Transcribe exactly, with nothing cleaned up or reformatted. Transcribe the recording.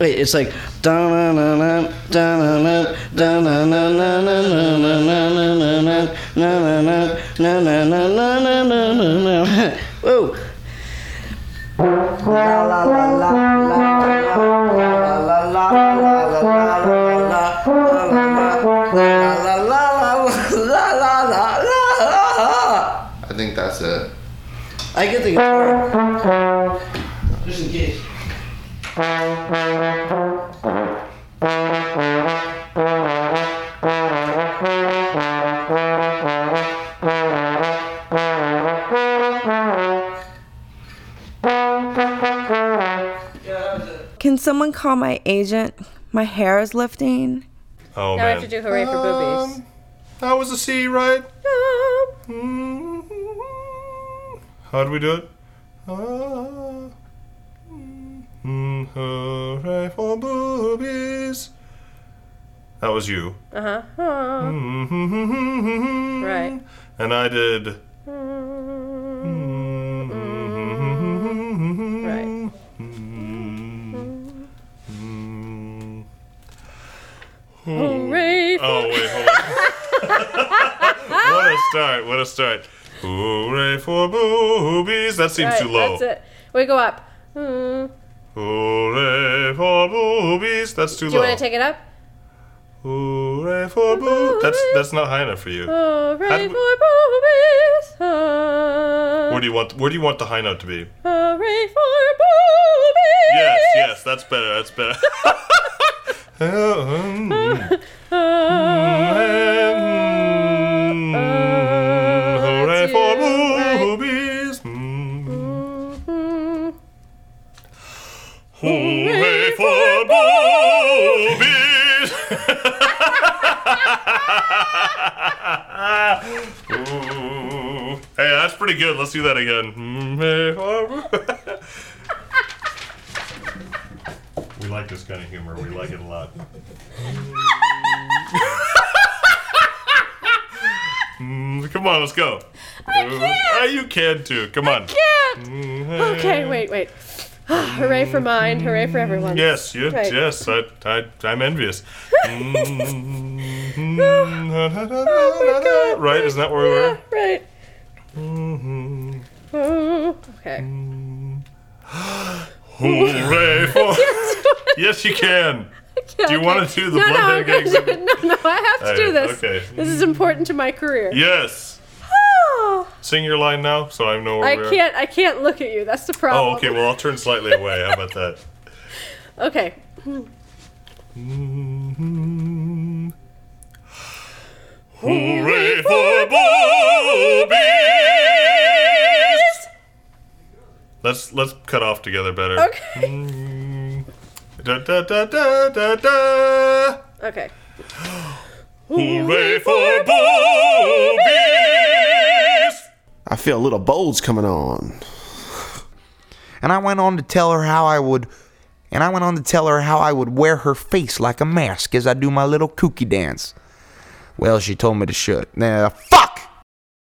Wait, it's like. Whoa. La la la la I think that's it. I get the guitar. Just in case. Can someone call my agent? My hair is lifting. Oh, now man. I have to do hooray for boobies. Um, that was a C, right? How do we do it? Uh, mm, hooray for boobies. That was you. Uh-huh. Uh, right. And I did... Right. Hooray for... Oh, wait, hold on. What a start, what a start. Hooray for boobies. That seems right, too low. That's it. We go up. Hmm. Hooray for boobies. That's too Do you low. want to take it up? Hooray for boobies. That's that's not high enough for you. Hooray do- for boobies. Uh, Where do you want where do you want the high note to be? Hooray for boobies. Yes, yes, that's better. That's better. Hooray for boobies. Hooray for boobies. Ooh. Hey, that's pretty good. Let's do that again. We like this kind of humor. We like it a lot. Mm, come on, let's go. I can't. Uh, you can too. Come on. I can't. Okay, wait, wait. Hooray for mine. Hooray for everyone. Yes, you, Right. yes. I, I, I'm envious. Right? Isn't that where we were? Right. Mm-hmm. Oh, okay. Hooray for... Yes, you can. Do you Okay. want to do the no, blood no, I'm gags? gonna do it. No, no, I have to do Alright, this. okay. This is important to my career. Yes. Oh, Sing your line now, so I know where I we are. can't. I can't look at you. That's the problem. Oh, okay. Well, I'll turn slightly away. How about that? Okay. Mm-hmm. Hooray for boobies! Let's let's cut off together better. Okay. Mm. Da da da da da da. Okay. Hooray for boobies! I feel a little bulge coming on. And I went on to tell her how I would, and I went on to tell her how I would wear her face like a mask as I do my little kooky dance. Well, she told me to shut. Nah, fuck!